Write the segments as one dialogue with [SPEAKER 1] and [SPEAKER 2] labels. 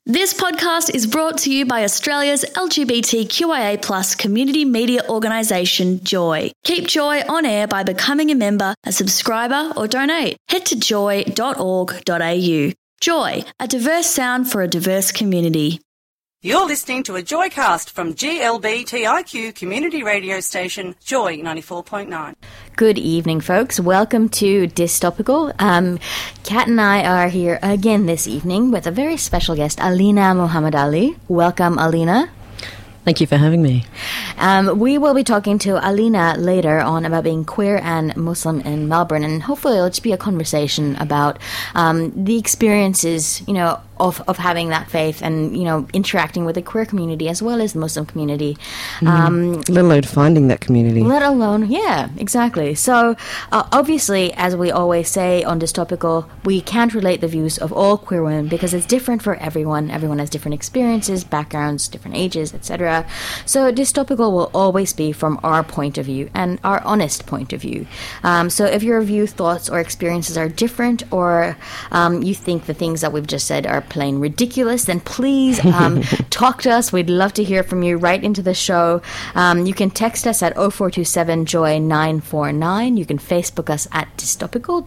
[SPEAKER 1] This podcast is brought to you by Australia's LGBTQIA+ community media organisation, Joy. Keep Joy on air by becoming a member, a subscriber or donate. Head to joy.org.au. Joy, a diverse sound for a diverse community.
[SPEAKER 2] You're listening to a Joycast from GLBTIQ community radio station, Joy 94.9.
[SPEAKER 3] Good evening, folks. Welcome to Dystopical. Kat and I are here again this evening with a very special guest, Alina Mohammed Ali. Welcome, Alina.
[SPEAKER 4] Thank you for having me.
[SPEAKER 3] We will be talking to Alina later on about being queer and Muslim in Melbourne, and hopefully it'll just be a conversation about the experiences, of having that faith and, interacting with the queer community as well as the Muslim community.
[SPEAKER 4] Let alone finding that community.
[SPEAKER 3] Yeah, exactly. So, obviously, as we always say on Dystopical, we can't relate the views of all queer women because it's different for everyone. Everyone has different experiences, backgrounds, different ages, etc. So, Dystopical will always be from our point of view and our honest point of view. So, if your view, thoughts, or experiences are different, or you think the things that we've just said are plain ridiculous, then please talk to us. We'd love to hear from you right into the show. You can text us at 0427-JOY-949. You can Facebook us at Dystopical,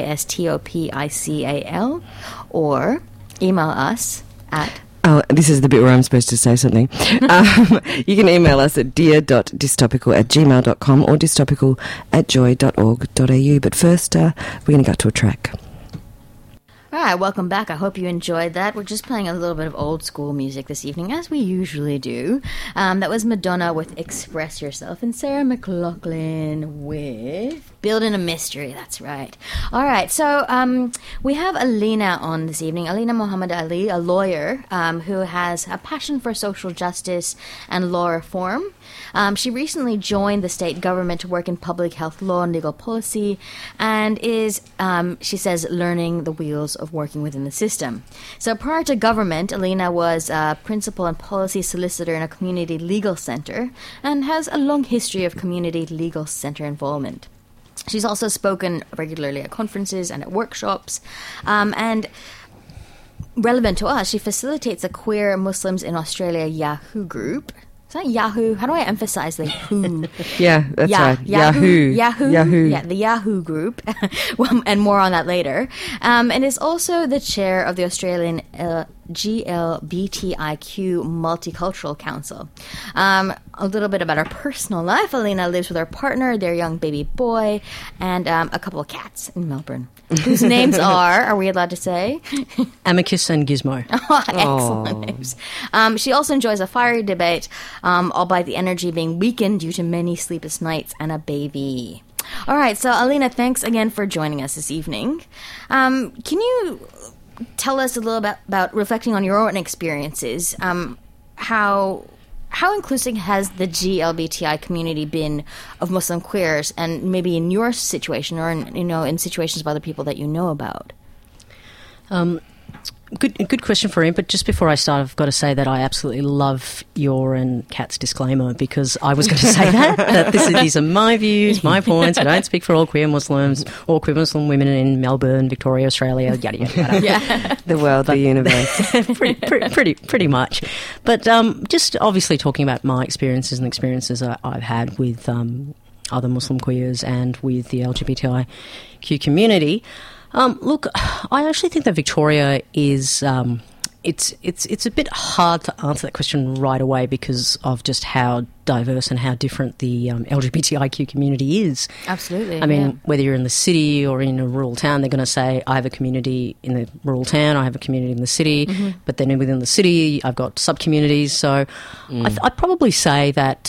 [SPEAKER 3] DYSTOPICAL, or email us at...
[SPEAKER 4] Oh, this is the bit where I'm supposed to say something. You can email us at dear.dystopical@gmail.com or dystopical@joy.org.au. But first, we're going to go to a track.
[SPEAKER 3] All right, welcome back. I hope you enjoyed that. We're just playing a little bit of old school music this evening, as we usually do. That was Madonna with Express Yourself and Sarah McLachlan with Building a Mystery. That's right. All right, so we have Alina on this evening. Alina Mohammed Ali, a lawyer who has a passion for social justice and law reform. She recently joined the state government to work in public health law and legal policy and is, she says, learning the wheels of working within the system. So prior to government, Alina was a principal and policy solicitor in a community legal centre and has a long history of community legal centre involvement. She's also spoken regularly at conferences and at workshops, and relevant to us, she facilitates a Queer Muslims in Australia Yahoo group. Is that Yahoo? How do I emphasize the who?
[SPEAKER 4] Yeah, that's right. Yahoo.
[SPEAKER 3] Yeah, the Yahoo group. And more on that later. And is also the chair of the Australian GLBTIQ Multicultural Council. A little bit about her personal life. Alina lives with her partner, their young baby boy, and a couple of cats in Melbourne, whose names are we allowed to say?
[SPEAKER 4] Amicus and Gizmo.
[SPEAKER 3] Oh, excellent names. She also enjoys a fiery debate, albeit the energy being weakened due to many sleepless nights and a baby. All right, so Alina, thanks again for joining us this evening. Can you tell us a little bit about reflecting on your own experiences? How inclusive has the GLBTI community been of Muslim queers, and maybe in your situation or in situations of other people that you know about?
[SPEAKER 4] Good question for him, but just before I start, I've got to say that I absolutely love your and Kat's disclaimer, because I was going to say that these are my views, my points. I don't speak for all queer Muslims or queer Muslim women in Melbourne, Victoria, Australia, yada, yada, yada.
[SPEAKER 3] Yeah.
[SPEAKER 4] The world, the universe. pretty much. But just obviously talking about my experiences and experiences I've had with other Muslim queers and with the LGBTIQ community. Look, I actually think that Victoria is it's a bit hard to answer that question right away because of just how diverse and how different the LGBTIQ community is.
[SPEAKER 3] Absolutely.
[SPEAKER 4] I mean, whether you're in the city or in a rural town, they're going to say, I have a community in the rural town, I have a community in the city, but then within the city, I've got sub-communities. So I'd probably say that...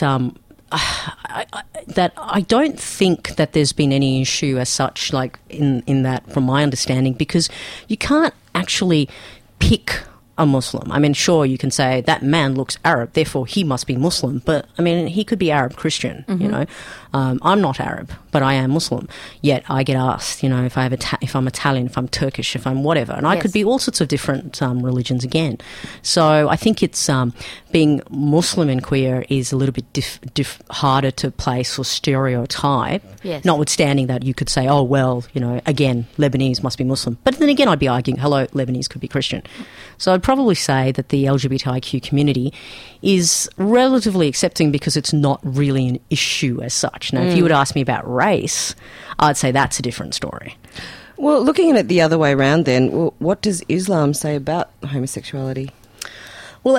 [SPEAKER 4] that I don't think that there's been any issue as such, like in that, from my understanding, because you can't actually pick a Muslim. I mean, sure, you can say that man looks Arab, therefore he must be Muslim. But, I mean, he could be Arab Christian, you know. I'm not Arab, but I am Muslim. Yet I get asked, you know, if I'm Italian, if I'm Turkish, if I'm whatever. And I could be all sorts of different religions again. So I think it's being Muslim and queer is a little bit harder to place or stereotype, notwithstanding that you could say, oh, well, you know, again, Lebanese must be Muslim. But then again, I'd be arguing, hello, Lebanese could be Christian. So I'd probably say that the LGBTIQ community is relatively accepting because it's not really an issue as such. Now, if you would ask me about race, I'd say that's a different story.
[SPEAKER 5] Well, looking at it the other way around then, what does Islam say about homosexuality?
[SPEAKER 4] Well,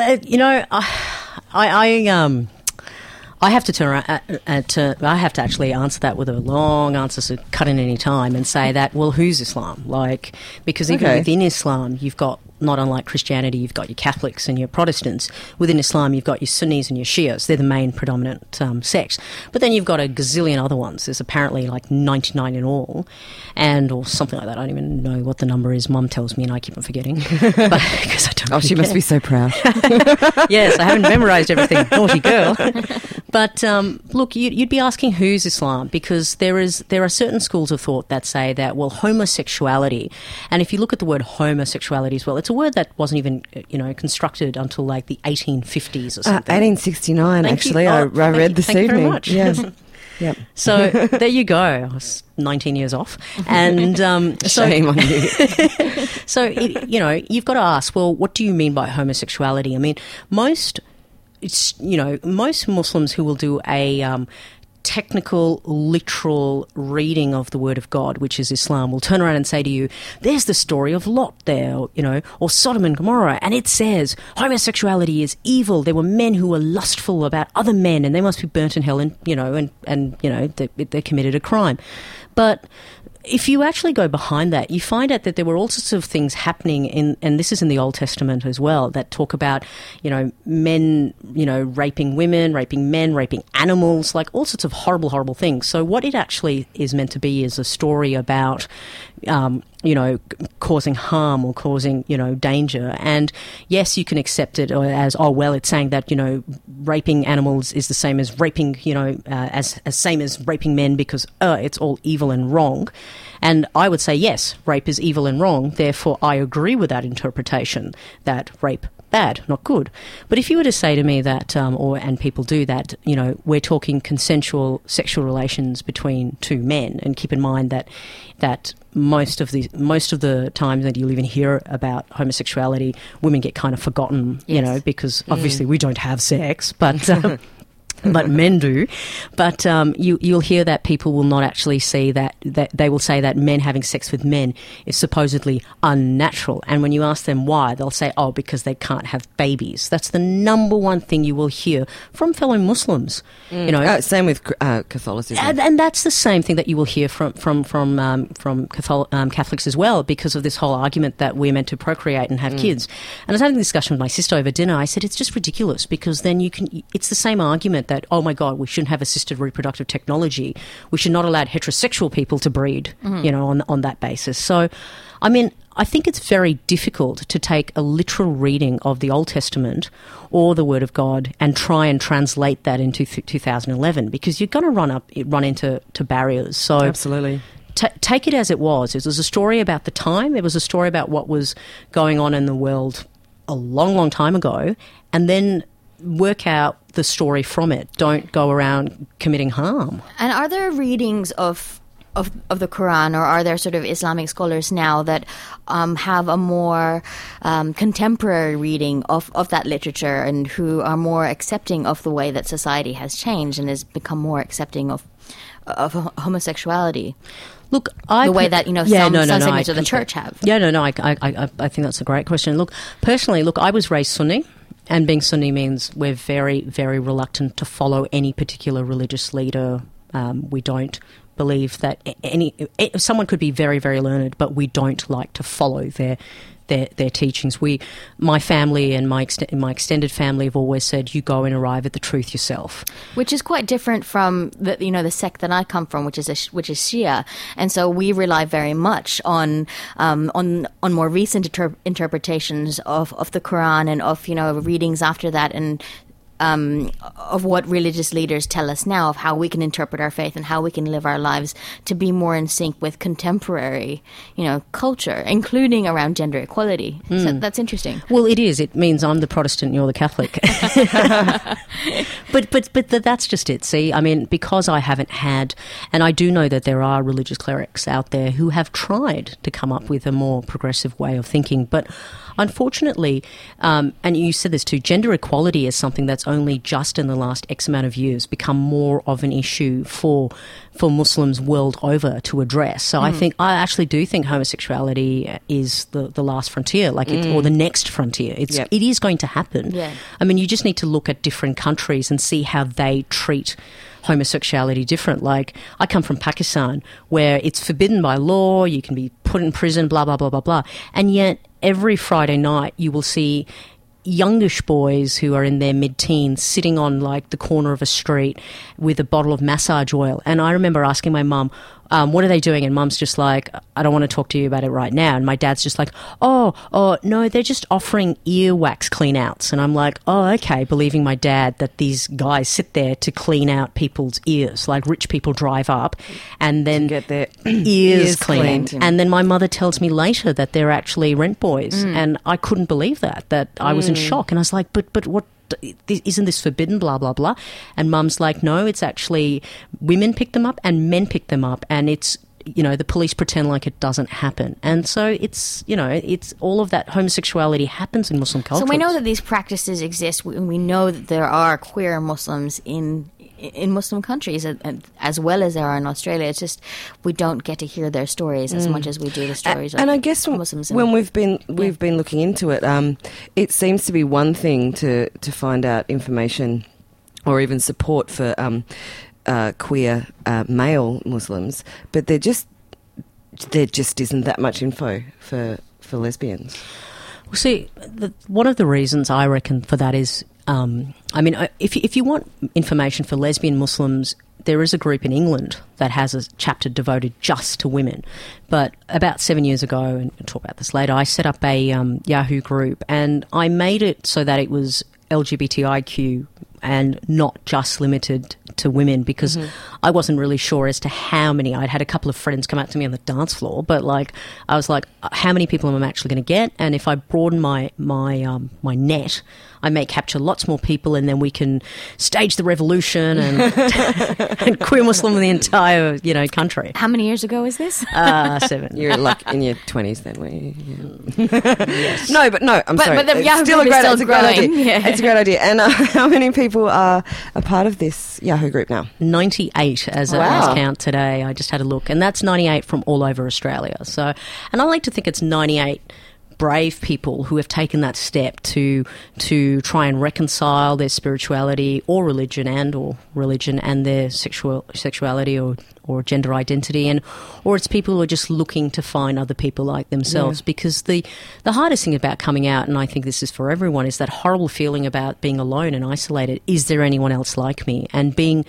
[SPEAKER 4] I have to turn around, I have to actually answer that with a long answer, so cut in any time, and say that, well, who's Islam? Because even within Islam, you've got, not unlike Christianity, you've got your Catholics and your Protestants. Within Islam, you've got your Sunnis and your Shias. They're the main predominant sects. But then you've got a gazillion other ones. There's apparently 99 in all, or something like that. I don't even know what the number is. Mum tells me and I keep on forgetting. Because I don't
[SPEAKER 5] she must be so proud.
[SPEAKER 4] Yes, I haven't memorised everything. Naughty girl. But look, you'd be asking who's Islam, because there are certain schools of thought that say that, well, homosexuality, and if you look at the word homosexuality as well, it's a word that wasn't even constructed until the 1850s or something.
[SPEAKER 5] 1869, actually. I read this evening.
[SPEAKER 4] Thank you very much.
[SPEAKER 5] Yeah. Yep.
[SPEAKER 4] So there you go. I was 19 years off, and
[SPEAKER 5] shame on you.
[SPEAKER 4] So you've got to ask, well, what do you mean by homosexuality? I mean, most Muslims who will do a technical, literal reading of the Word of God, which is Islam, will turn around and say to you, there's the story of Lot there, or Sodom and Gomorrah, and it says homosexuality is evil. There were men who were lustful about other men, and they must be burnt in hell, and they committed a crime. But if you actually go behind that, you find out that there were all sorts of things happening and this is in the Old Testament as well, that talk about, men, raping women, raping men, raping animals, all sorts of horrible, horrible things. So what it actually is meant to be is a story about, causing harm or causing, danger. And yes, you can accept it as, oh, well, it's saying that, raping animals is the same as raping, as same as raping men because it's all evil and wrong. And I would say, yes, rape is evil and wrong. Therefore, I agree with that interpretation that rape bad, not good. But if you were to say to me that, and people do that, we're talking consensual sexual relations between two men, and keep in mind that most of the times that you even hear about homosexuality, women get kind of forgotten,
[SPEAKER 3] yes.
[SPEAKER 4] Because obviously we don't have sex, but but men do. But you'll hear that people will not actually see that they will say that men having sex with men is supposedly unnatural. And when you ask them why, they'll say, oh, because they can't have babies. That's the number one thing you will hear from fellow Muslims.
[SPEAKER 5] Same with Catholicism.
[SPEAKER 4] And that's the same thing that you will hear from Catholics as well, because of this whole argument that we're meant to procreate and have kids. And I was having a discussion with my sister over dinner. I said, it's just ridiculous, because then it's the same argument that, oh my God, we shouldn't have assisted reproductive technology. We should not allow heterosexual people to breed, on that basis. So, I mean, I think it's very difficult to take a literal reading of the Old Testament or the Word of God and try and translate that into 2011, because you're going to run into barriers. So
[SPEAKER 5] absolutely.
[SPEAKER 4] Take it as it was. It was a story about the time. It was a story about what was going on in the world a long, long time ago, and then work out the story from it. Don't go around committing harm.
[SPEAKER 3] And are there readings of the Quran, or are there sort of Islamic scholars now that have a more contemporary reading of that literature, and who are more accepting of the way that society has changed and has become more accepting of homosexuality?
[SPEAKER 4] Look,
[SPEAKER 3] the way that some segments of the church have.
[SPEAKER 4] Yeah, I think that's a great question. Look, personally, I was raised Sunni. And being Sunni means we're very, very reluctant to follow any particular religious leader. We don't believe that someone could be very, very learned, but we don't like to follow their teachings. My family and my extended family have always said, you go and arrive at the truth yourself. Which
[SPEAKER 3] is quite different from the sect that I come from, which is Shia, and so we rely very much on more recent interpretations of the Quran and of readings after that, and of what religious leaders tell us now of how we can interpret our faith and how we can live our lives to be more in sync with contemporary, culture, including around gender equality. So that's interesting.
[SPEAKER 4] Well, it is. It means I'm the Protestant and you're the Catholic. But that's just it. See, I mean, because I haven't had, and I do know that there are religious clerics out there who have tried to come up with a more progressive way of thinking, but unfortunately, and you said this too, gender equality is something that's only just in the last X amount of years become more of an issue for Muslims world over to address. So I actually do think homosexuality is the last frontier, or the next frontier. It is going to happen.
[SPEAKER 3] Yeah.
[SPEAKER 4] I mean, you just need to look at different countries and see how they treat homosexuality different. Like, I come from Pakistan, where it's forbidden by law, you can be put in prison, blah, blah, blah, blah, blah. And yet every Friday night you will see youngish boys who are in their mid-teens sitting on like the corner of a street with a bottle of massage oil. And I remember asking my mum, what are they doing? And mum's just like, I don't want to talk to you about it right now. And my dad's just like, oh, no, they're just offering earwax clean outs. And I'm like, oh, okay, believing my dad that these guys sit there to clean out people's ears. Like, rich people drive up and then
[SPEAKER 5] get their
[SPEAKER 4] ears cleaned. And then my mother tells me later that they're actually rent boys. And I couldn't believe that I was in shock. And I was like, but what? Isn't this forbidden, blah, blah, blah? And mum's like, no, it's actually women pick them up and men pick them up, and it's, the police pretend like it doesn't happen. And so it's all of that homosexuality happens in Muslim culture.
[SPEAKER 3] So we know that these practices exist. We know that there are queer Muslims in Muslim countries, as well as there are in Australia. It's just we don't get to hear their stories as much as we do the stories of
[SPEAKER 5] and I guess
[SPEAKER 3] Muslims.
[SPEAKER 5] When we've been looking into it, it seems to be one thing to find out information or even support for queer male Muslims, but there just isn't that much info for lesbians.
[SPEAKER 4] Well, see, one of the reasons I reckon for that is, if you want information for lesbian Muslims, there is a group in England that has a chapter devoted just to women. But about 7 years ago, and we'll talk about this later, I set up a Yahoo group, and I made it so that it was LGBTIQ and not just limited to women, because I wasn't really sure as to how many. I'd had a couple of friends come out to me on the dance floor, but I was like, how many people am I actually going to get? And if I broaden my net, I may capture lots more people, and then we can stage the revolution and queer Muslim the entire country.
[SPEAKER 3] How many years ago is this?
[SPEAKER 4] 7.
[SPEAKER 5] You're like in your 20s then, were you? Yeah.
[SPEAKER 4] Yes.
[SPEAKER 5] No, I'm sorry.
[SPEAKER 3] But the Yahoo
[SPEAKER 5] still
[SPEAKER 3] group
[SPEAKER 5] it's a great idea.
[SPEAKER 3] Yeah.
[SPEAKER 5] It's a great idea. And how many people are a part of this Yahoo group now?
[SPEAKER 4] 98 as
[SPEAKER 5] Wow.
[SPEAKER 4] I count today. I just had a look, and that's 98 from all over Australia. So, and I like to think it's 98 brave people who have taken that step to try and reconcile their spirituality or religion and their sexuality or gender identity, or it's people who are just looking to find other people like themselves. Because the hardest thing about coming out, and I think this is for everyone, is that horrible feeling about being alone and isolated. Is there anyone else like me? And being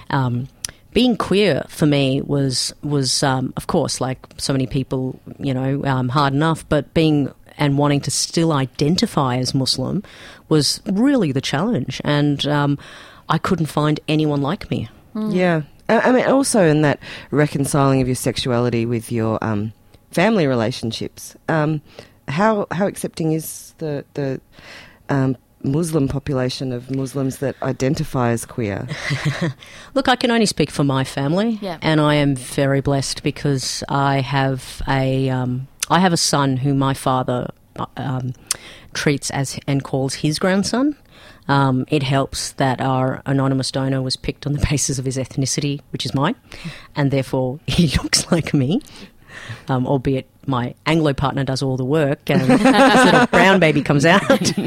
[SPEAKER 4] queer for me was of course, like so many people, hard enough, but being and wanting to still identify as Muslim was really the challenge. And I couldn't find anyone like me.
[SPEAKER 5] Yeah. I mean, also in that reconciling of your sexuality with your family relationships, how accepting is the Muslim population of Muslims that identify as queer?
[SPEAKER 4] Look, I can only speak for my family,
[SPEAKER 3] Yeah.
[SPEAKER 4] and I am very blessed because I have a son who my father treats as and calls his grandson. It helps that our anonymous donor was picked on the basis of his ethnicity, which is mine, and therefore he looks like me, albeit my Anglo partner does all the work and this little brown baby comes out.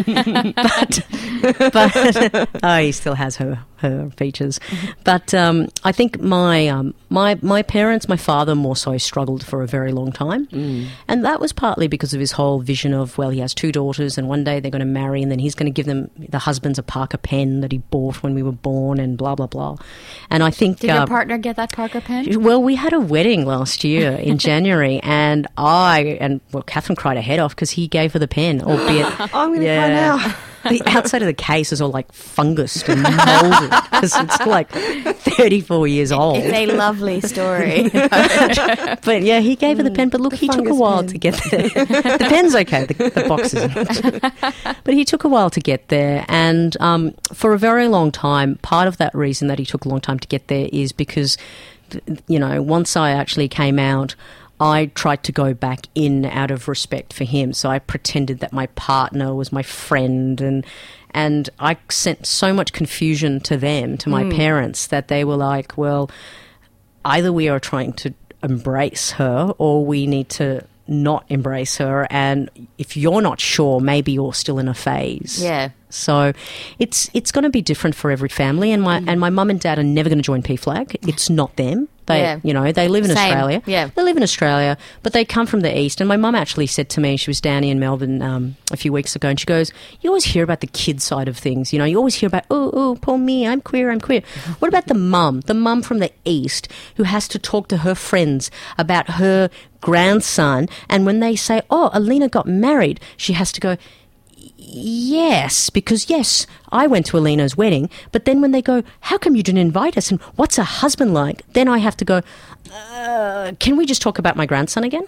[SPEAKER 4] but he still has her features. But I think my parents, my father more so, struggled for a very long time. And that was partly because of his whole vision of, well, he has 2 daughters and one day they're going to marry and then he's going to give them, the husband's a Parker pen that he bought when we were born and blah, blah, blah. And I think...
[SPEAKER 3] Did your partner get that Parker pen?
[SPEAKER 4] Well, we had a wedding last year in January, and Catherine cried her head off because he gave her the pen, albeit...
[SPEAKER 5] I'm going to cry now.
[SPEAKER 4] The outside of the case is all like fungused and molded because it's like 34 years old.
[SPEAKER 3] It's a lovely story.
[SPEAKER 4] But yeah, he gave her the pen, but look, he took a while to get there. The pen's okay, the box isn't. But he took a while to get there, and for a very long time, part of that reason that he took a long time to get there is because, once I actually came out, I tried to go back in out of respect for him. So I pretended that my partner was my friend, and I sent so much confusion to them, to my parents, that they were like, well, either we are trying to embrace her or we need to not embrace her, and if you're not sure, maybe you're still in a phase.
[SPEAKER 3] Yeah.
[SPEAKER 4] So it's going to be different for every family, and my mum and dad are never going to join PFLAG. It's not them. They they live in Australia.
[SPEAKER 3] Yeah.
[SPEAKER 4] They live in Australia, but they come from the East. And my mum actually said to me, she was down here in Melbourne a few weeks ago, and she goes, you always hear about the kid side of things. You always hear about, oh, poor me, I'm queer. What about the mum from the East who has to talk to her friends about her grandson, and when they say, oh, Alina got married, she has to go, yes, because yes, I went to Alina's wedding, but then when they go, how come you didn't invite us, and what's her husband like, then I have to go, can we just talk about my grandson again?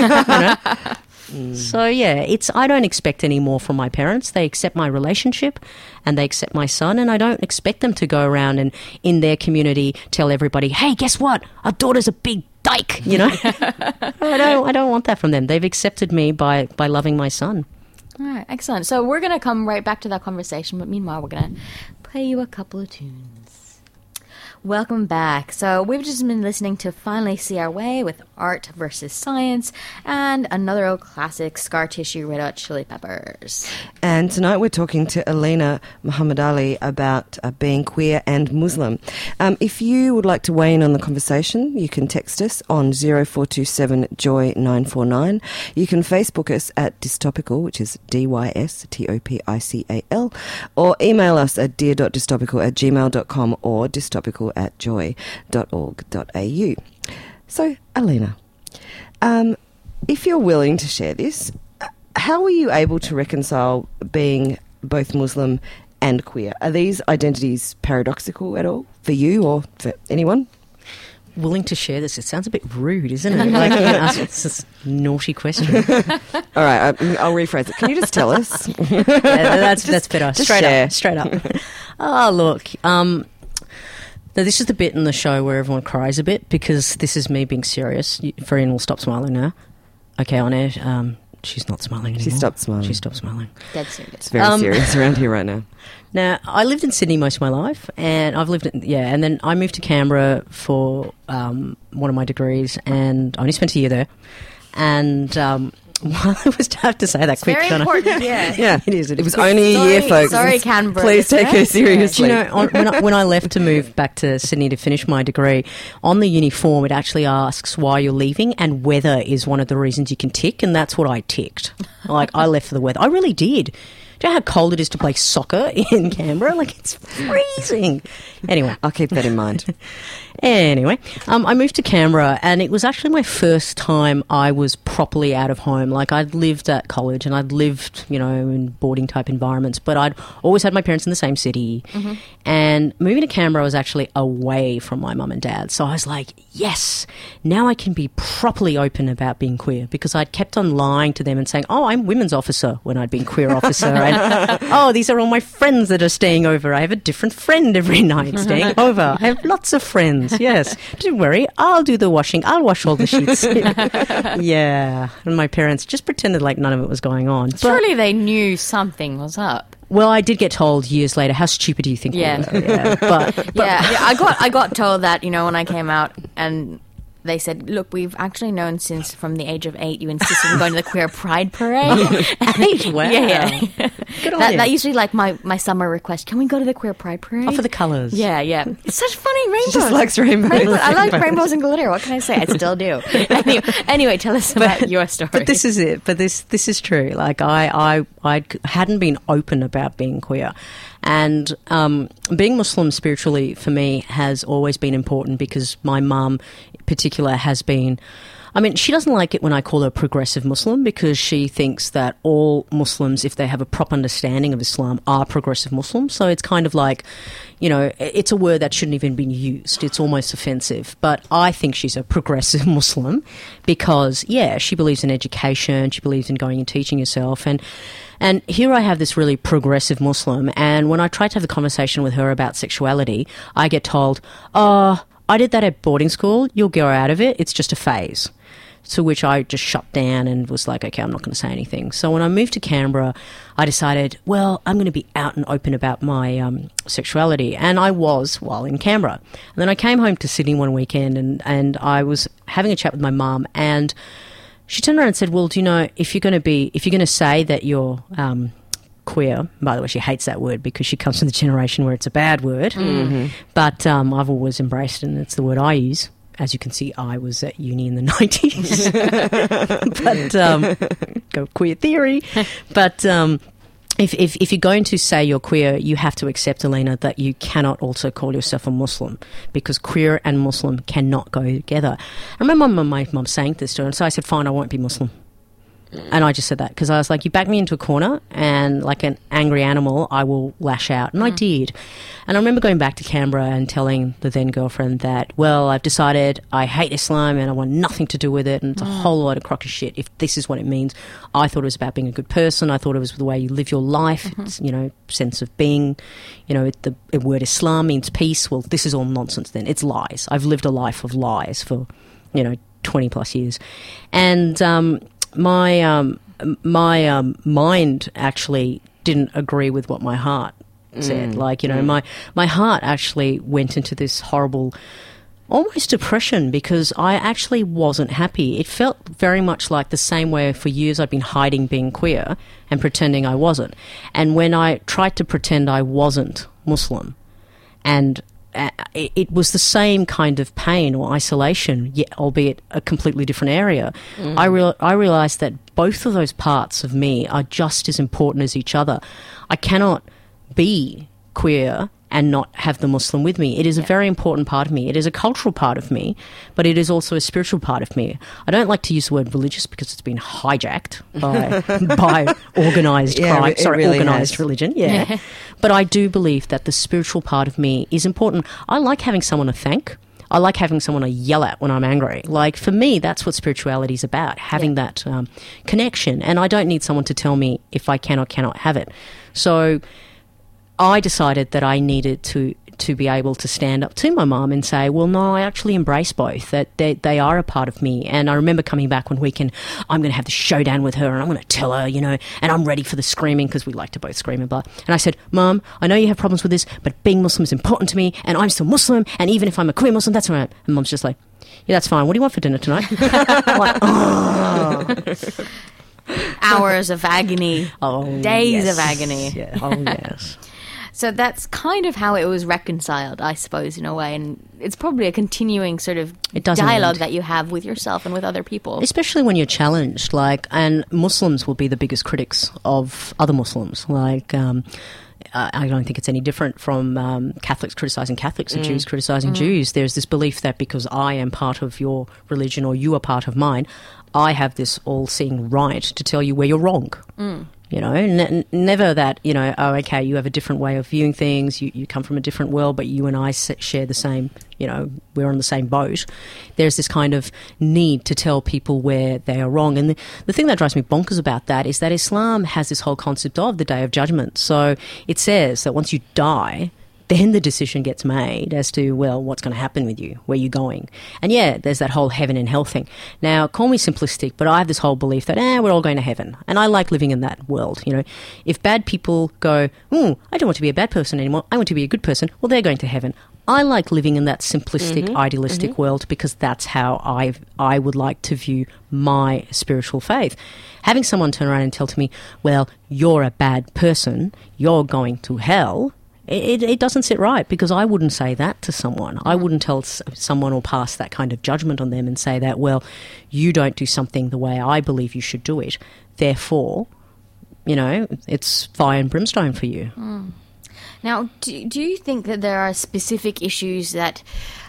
[SPEAKER 4] So yeah, I don't expect any more from my parents. They accept my relationship and they accept my son, and I don't expect them to go around and in their community tell everybody, hey, guess what, our daughter's a big dyke, I don't want that from them. They've accepted me by loving my son.
[SPEAKER 3] All right, excellent. So we're going to come right back to that conversation, but meanwhile, we're going to play you a couple of tunes. Welcome back. So we've just been listening to Finally See Our Way with Art versus Science, and another old classic, Scar Tissue, Red Hot Chili Peppers.
[SPEAKER 5] And tonight we're talking to Alina Muhammad Ali about being queer and Muslim. If you would like to weigh in on the conversation, you can text us on 0427 Joy 949. You can Facebook us at Dystopical, which is DYSTOPICAL, or email us at dear.dystopical@gmail.com or dystopical@joy.org.au. So, Alina, if you're willing to share this, how were you able to reconcile being both Muslim and queer? Are these identities paradoxical at all for you or for anyone?
[SPEAKER 4] Willing to share this? It sounds a bit rude, isn't it? Like, ask this naughty question.
[SPEAKER 5] All right, I'll rephrase it. Can you just tell us?
[SPEAKER 4] That's better. Straight up. Oh, look. Now, this is the bit in the show where everyone cries a bit, because this is me being serious. Farine will stop smiling now. Okay, on air. She's not smiling anymore. She stopped smiling.
[SPEAKER 3] Dead serious.
[SPEAKER 5] It's very serious around here right now.
[SPEAKER 4] Now, I lived in Sydney most of my life, and and then I moved to Canberra for one of my degrees, and I only spent a year there. And well, I was have to say that quick.
[SPEAKER 3] Very important, yeah.
[SPEAKER 5] Yeah,
[SPEAKER 4] it is.
[SPEAKER 5] It was only a year, folks.
[SPEAKER 3] Sorry, Canberra.
[SPEAKER 5] Please take her seriously.
[SPEAKER 4] Do you know, when I left to move back to Sydney to finish my degree, on the uni form it actually asks why you're leaving, and weather is one of the reasons you can tick, and that's what I ticked. Like, I left for the weather. I really did. Do you know how cold it is to play soccer in Canberra? Like, it's freezing. Anyway.
[SPEAKER 5] I'll keep that in mind.
[SPEAKER 4] Anyway, I moved to Canberra, and it was actually my first time I was properly out of home. Like, I'd lived at college and I'd lived, in boarding type environments, but I'd always had my parents in the same city. Mm-hmm. And moving to Canberra was actually away from my mum and dad. So I was like, yes, now I can be properly open about being queer, because I'd kept on lying to them and saying, oh, I'm women's officer when I'd been queer officer. And, oh, these are all my friends that are staying over. I have a different friend every night staying over. I have lots of friends. Yes. Don't worry. I'll do the washing. I'll wash all the sheets. Yeah. And my parents just pretended like none of it was going on.
[SPEAKER 3] Surely they knew something was up.
[SPEAKER 4] Well, I did get told years later, how stupid do you think we were? Yeah. But
[SPEAKER 3] I got told that, when I came out, and they said, look, we've actually known since from the age of 8 you insisted on going to the Queer Pride Parade.
[SPEAKER 4] 8? Wow.
[SPEAKER 3] Yeah.
[SPEAKER 4] Good on you.
[SPEAKER 3] That usually like my summer request. Can we go to the Queer Pride Parade?
[SPEAKER 4] Oh, for the colours.
[SPEAKER 3] Yeah. It's such funny rainbows.
[SPEAKER 5] She just likes rainbows.
[SPEAKER 3] I like rainbows and glitter. What can I say? I still do. Anyway, tell us about your story.
[SPEAKER 4] But this is it. But this is true. Like, I hadn't been open about being queer. And being Muslim spiritually for me has always been important, because my mum in particular has been, she doesn't like it when I call her progressive Muslim, because she thinks that all Muslims, if they have a proper understanding of Islam, are progressive Muslims. So it's kind of like, it's a word that shouldn't even be used. It's almost offensive. But I think she's a progressive Muslim because, she believes in education. She believes in going and teaching herself. And here I have this really progressive Muslim, and when I try to have a conversation with her about sexuality, I get told, oh, I did that at boarding school. You'll grow out of it. It's just a phase. To which I just shut down and was like, okay, I'm not going to say anything. So when I moved to Canberra, I decided, well, I'm going to be out and open about my sexuality. And I was while in Canberra. And then I came home to Sydney one weekend and I was having a chat with my mum, and she turned around and said, well, do you know, if you're going to say that you're queer, by the way, she hates that word because she comes from the generation where it's a bad word, but I've always embraced it, and it's the word I use. As you can see, I was at uni in the 90s. But go queer theory. But if you're going to say you're queer, you have to accept, Alina, that you cannot also call yourself a Muslim, because queer and Muslim cannot go together. I remember my mum saying this to her, and so I said, fine, I won't be Muslim. And I just said that because I was like, you back me into a corner and like an angry animal, I will lash out. And I did. And I remember going back to Canberra and telling the then girlfriend that, well, I've decided I hate Islam and I want nothing to do with it, and it's a whole lot of crock of shit if this is what it means. I thought it was about being a good person. I thought it was the way you live your life, it's, you know, sense of being, you know, the word Islam means peace. Well, this is all nonsense then. It's lies. I've lived a life of lies for, 20 plus years. And my mind actually didn't agree with what my heart said. My heart actually went into this horrible, almost depression, because I actually wasn't happy. It felt very much like the same way for years I'd been hiding being queer and pretending I wasn't. And when I tried to pretend I wasn't Muslim, and it was the same kind of pain or isolation, yet albeit a completely different area. I realised that both of those parts of me are just as important as each other. I cannot be queer and not have the Muslim with me. It is a very important part of me. It is a cultural part of me, but it is also a spiritual part of me. I don't like to use the word religious because it's been hijacked by organised crime. Organised religion. Yeah. But I do believe that the spiritual part of me is important. I like having someone to thank. I like having someone to yell at when I'm angry. Like, for me, that's what spirituality is about, having that connection. And I don't need someone to tell me if I can or cannot have it. So I decided that I needed to be able to stand up to my mum and say, well, no, I actually embrace both, that they are a part of me. And I remember coming back one weekend, I'm going to have the showdown with her and I'm going to tell her, and I'm ready for the screaming, because we like to both scream and blah. And I said, Mum, I know you have problems with this, but being Muslim is important to me, and I'm still Muslim, and even if I'm a queer Muslim, that's all right. And Mum's just like, yeah, that's fine. What do you want for dinner tonight? I'm like, oh.
[SPEAKER 3] Hours of agony. Days of agony.
[SPEAKER 4] Yeah. Oh, yes.
[SPEAKER 3] So that's kind of how it was reconciled, I suppose, in a way. And it's probably a continuing sort of dialogue that you have with yourself and with other people.
[SPEAKER 4] Especially when you're challenged, and Muslims will be the biggest critics of other Muslims. I don't think it's any different from Catholics criticising Catholics or Jews criticising Jews. There's this belief that because I am part of your religion or you are part of mine, I have this all-seeing right to tell you where you're wrong. Never that, oh, okay, you have a different way of viewing things, you come from a different world, but you and I share the same, we're on the same boat. There's this kind of need to tell people where they are wrong. And the thing that drives me bonkers about that is that Islam has this whole concept of the Day of Judgment. So it says that once you die, then the decision gets made as to, well, what's going to happen with you, where you're going. And yeah, there's that whole heaven and hell thing. Now, call me simplistic, but I have this whole belief that, we're all going to heaven. And I like living in that world, If bad people go, I don't want to be a bad person anymore, I want to be a good person, well, they're going to heaven. I like living in that simplistic, idealistic world, because that's how I would like to view my spiritual faith. Having someone turn around and tell to me, well, you're a bad person, you're going to hell, it doesn't sit right, because I wouldn't say that to someone. I wouldn't tell someone or pass that kind of judgment on them and say that, well, you don't do something the way I believe you should do it, therefore, it's fire and brimstone for you.
[SPEAKER 3] Now, do you think that there are specific issues that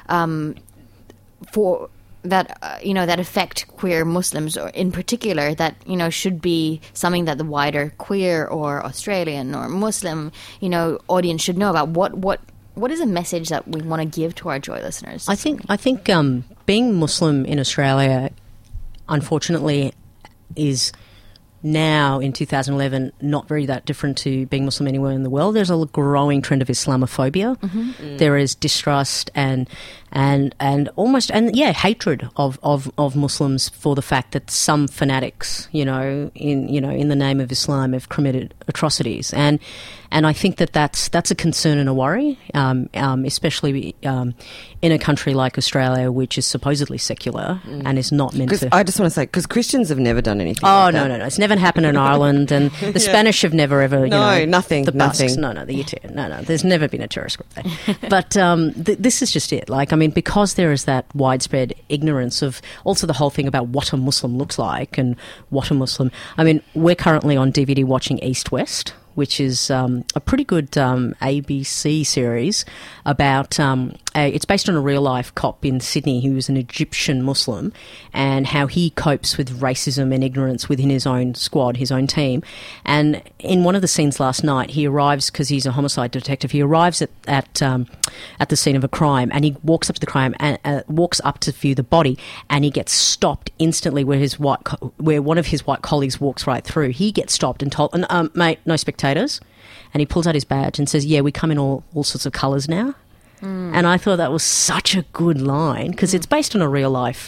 [SPEAKER 3] that affect queer Muslims, or in particular that should be something that the wider queer or Australian or Muslim audience should know about? What is a message that we want to give to our Joy listeners?
[SPEAKER 4] I think being Muslim in Australia, unfortunately, is now in 2011 not very that different to being Muslim anywhere in the world. There's a growing trend of Islamophobia. There is distrust and almost hatred of Muslims for the fact that some fanatics, in the name of Islam, have committed atrocities, and I think that's a concern and a worry, especially in a country like Australia, which is supposedly secular and is not meant to.
[SPEAKER 5] I just want to say, because Christians have never done anything.
[SPEAKER 4] Oh,
[SPEAKER 5] like
[SPEAKER 4] no,
[SPEAKER 5] that.
[SPEAKER 4] no. It's never happened in Ireland, and the Spanish have never ever.
[SPEAKER 5] Nothing.
[SPEAKER 4] The Basques,
[SPEAKER 5] nothing.
[SPEAKER 4] No. There's never been a terrorist group there. But this is just it. Because there is that widespread ignorance of also the whole thing about what a Muslim looks like and what a Muslim. We're currently on DVD watching East West, which is a pretty good ABC series about. It's based on a real life cop in Sydney who was an Egyptian Muslim, and how he copes with racism and ignorance within his own squad, his own team. And in one of the scenes last night, he arrives, because he's a homicide detective. He arrives at the scene of a crime, and he walks up to the crime and walks up to view the body, and he gets stopped instantly where one of his white colleagues walks right through. He gets stopped and told, "Mate, no spectators." And he pulls out his badge and says, "Yeah, we come in all sorts of colours now." And I thought that was such a good line, because it's based on a real life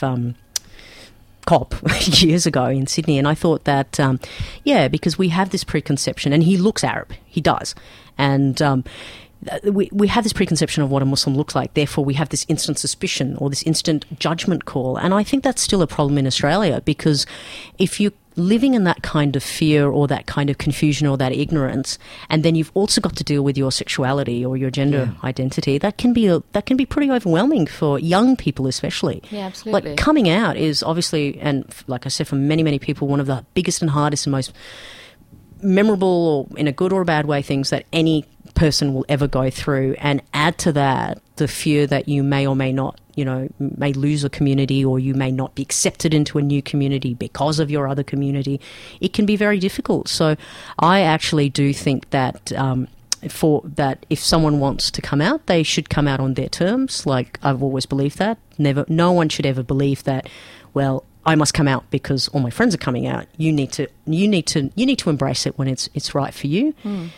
[SPEAKER 4] cop years ago in Sydney. And I thought that, because we have this preconception, and he looks Arab, he does. And we have this preconception of what a Muslim looks like. Therefore, we have this instant suspicion or this instant judgment call. And I think that's still a problem in Australia, because if you're living in that kind of fear or that kind of confusion or that ignorance, and then you've also got to deal with your sexuality or your gender identity, that can be pretty overwhelming for young people especially.
[SPEAKER 3] Yeah, absolutely.
[SPEAKER 4] Like, coming out is obviously, and like I said, for many, many people, one of the biggest and hardest and most memorable, or in a good or a bad way, things that any person will ever go through. And add to that the fear that you may or may not, may lose a community, or you may not be accepted into a new community because of your other community. It can be very difficult. So I actually do think that if someone wants to come out, they should come out on their terms. Like, I've always believed that. No one should ever believe that, well, I must come out because all my friends are coming out. You need to embrace it when it's right for you.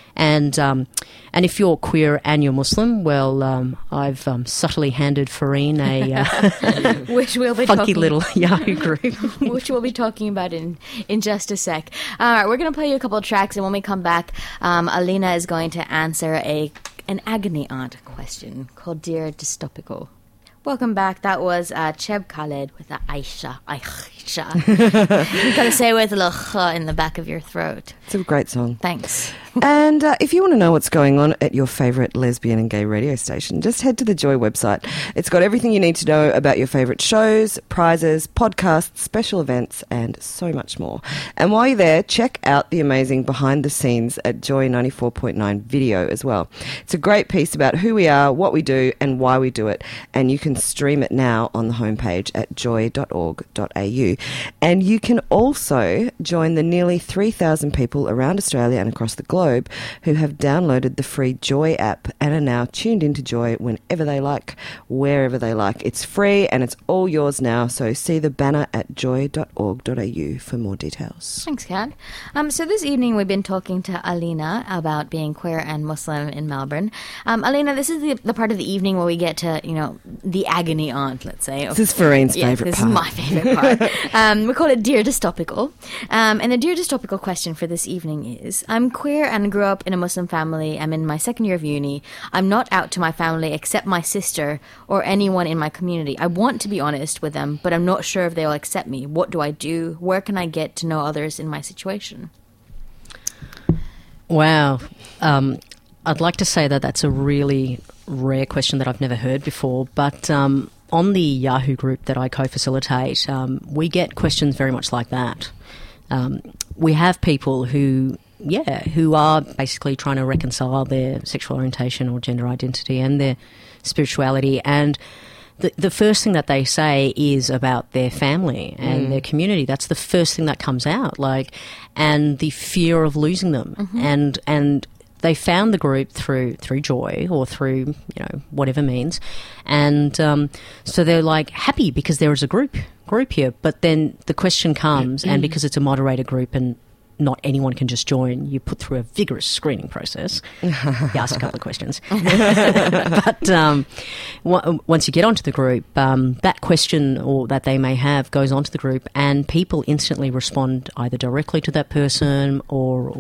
[SPEAKER 4] And if you're queer and you're Muslim, well, I've subtly handed Fareen a
[SPEAKER 3] which we'll be
[SPEAKER 4] funky little Yahoo group,
[SPEAKER 3] which we'll be talking about in just a sec. All right, we're going to play you a couple of tracks, and when we come back, Alina is going to answer an agony aunt question called Dear Dystopical. Welcome back. That was Cheb Khaled with the Aisha. You got to say it with a little ch in the back of your throat.
[SPEAKER 5] It's a great song.
[SPEAKER 3] Thanks.
[SPEAKER 5] And if you want to know what's going on at your favourite lesbian and gay radio station, just head to the Joy website. It's got everything you need to know about your favourite shows, prizes, podcasts, special events, and so much more. And while you're there, check out the amazing behind the scenes at Joy 94.9 video as well. It's a great piece about who we are, what we do, and why we do it. And you can stream it now on the homepage at joy.org.au. And you can also join the nearly 3,000 people around Australia and across the globe who have downloaded the free Joy app and are now tuned into Joy whenever they like, wherever they like. It's free and it's all yours now, so see the banner at joy.org.au for more details.
[SPEAKER 3] Thanks, Kat. So this evening we've been talking to Alina about being queer and Muslim in Melbourne. Alina, this is the part of the evening where we get to, the agony aunt, let's say.
[SPEAKER 5] This is Fareen's favourite part.
[SPEAKER 3] This is my favourite part. We call it Dear Dystopical. And the Dear Dystopical question for this evening is, I'm queer and grew up in a Muslim family. I'm in my second year of uni. I'm not out to my family except my sister or anyone in my community. I want to be honest with them, but I'm not sure if they'll accept me. What do I do? Where can I get to know others in my situation?
[SPEAKER 4] Wow. I'd like to say that that's a really rare question that I've never heard before, but on the Yahoo group that I co-facilitate, we get questions very much like that. We have people who are basically trying to reconcile their sexual orientation or gender identity and their spirituality, and the first thing that they say is about their family and their community. That's the first thing that comes out, and the fear of losing them. And they found the group through Joy or through whatever means, and so they're happy because there is a group here. But then the question comes, and because it's a moderator group and not anyone can just join. You put through a vigorous screening process. You ask a couple of questions. But once you get onto the group, that question or that they may have goes onto the group, and people instantly respond either directly to that person or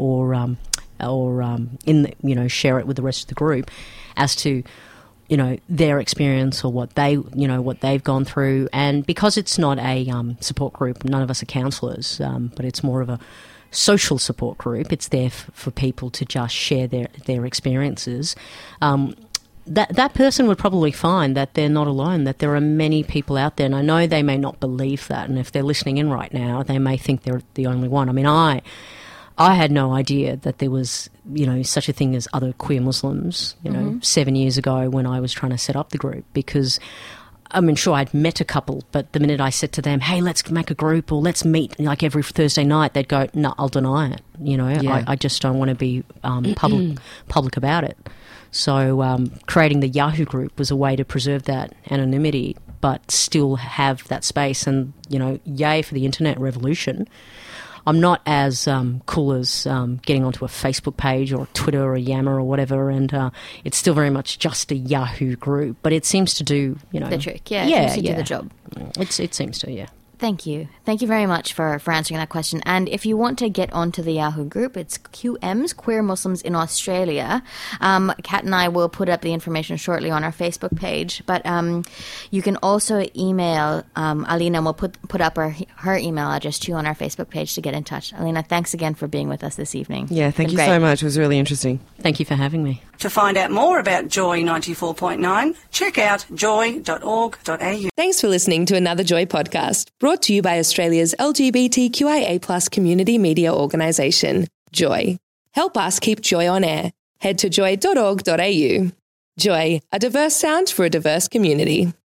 [SPEAKER 4] share it with the rest of the group as to their experience or what they've gone through. And because it's not a support group, none of us are counsellors, but it's more of a social support group. It's there for people to just share their experiences. That person would probably find that they're not alone, that there are many people out there. And I know they may not believe that, and if they're listening in right now, they may think they're the only one. I mean, I had no idea that there was, such a thing as other queer Muslims, 7 years ago when I was trying to set up the group, because sure, I'd met a couple, but the minute I said to them, hey, let's make a group or let's meet like every Thursday night, they'd go, no, I'll deny it. I just don't want to be public about it. So creating the Yahoo group was a way to preserve that anonymity but still have that space. And, yay for the internet revolution. I'm not as cool as getting onto a Facebook page or Twitter or Yammer or whatever, and it's still very much just a Yahoo group, but it seems to do,
[SPEAKER 3] the trick. Yeah, it seems to do the job.
[SPEAKER 4] It seems to, yeah.
[SPEAKER 3] Thank you. Thank you very much for answering that question. And if you want to get onto the Yahoo group, it's QM's Queer Muslims in Australia. Kat and I will put up the information shortly on our Facebook page. But you can also email Alina, and we'll put up her email address too on our Facebook page to get in touch. Alina, thanks again for being with us this evening.
[SPEAKER 5] Yeah, thank you so much. It was really interesting.
[SPEAKER 4] Thank you for having me.
[SPEAKER 2] To find out more about Joy 94.9, check out joy.org.au.
[SPEAKER 6] Thanks for listening to another Joy podcast, brought to you by Australia's LGBTQIA+ community media organisation, Joy. Help us keep Joy on air. Head to joy.org.au. Joy, a diverse sound for a diverse community.